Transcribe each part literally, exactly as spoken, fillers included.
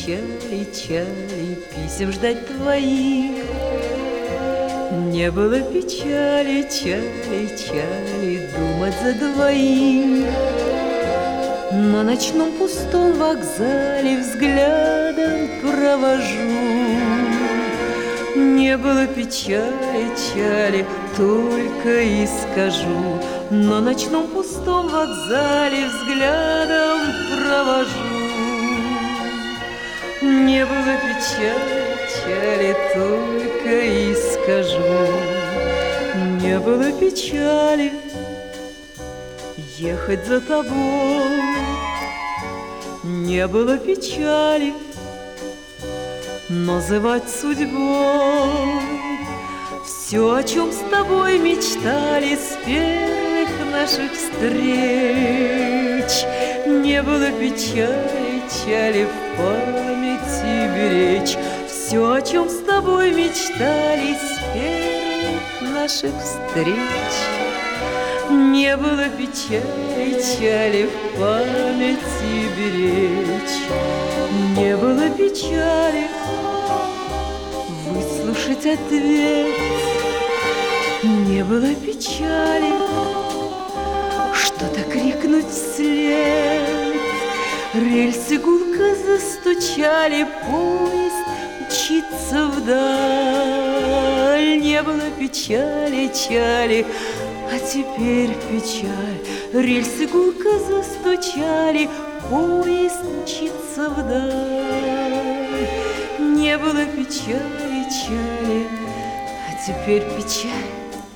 печали, чали, писем ждать твоих. Не было печали, чали, чали, думать за двоих. На ночном пустом вокзале взглядом провожу. Не было печали, чали, только и скажу. На ночном пустом вокзале взглядом провожу. Не было печали, чали, только и скажу. Не было печали ехать за тобой. Не было печали называть судьбой все, о чем с тобой мечтали с первых наших встреч. Не было печали, чали, в памяти беречь все, о чем с тобой мечтали с первых наших встреч. Не было печали, чали, в памяти беречь. Не было печали выслушать ответ. Не было печали что-то крикнуть вслед. Рельсы гулко застучали, поезд мчится вдаль. Не было печали, чали, а теперь печаль. Рельсы гулко застучали, поезд мчится вдаль. Не было печали, чали, а теперь печаль.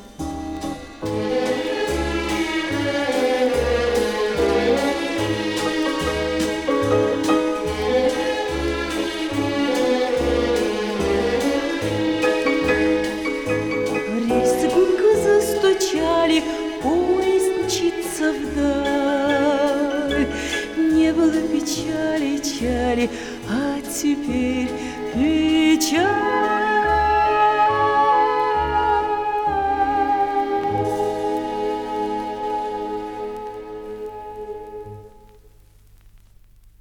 Рельсы гулко застучали, поезд мчится вдаль. Не было печали, чали, а теперь печаль.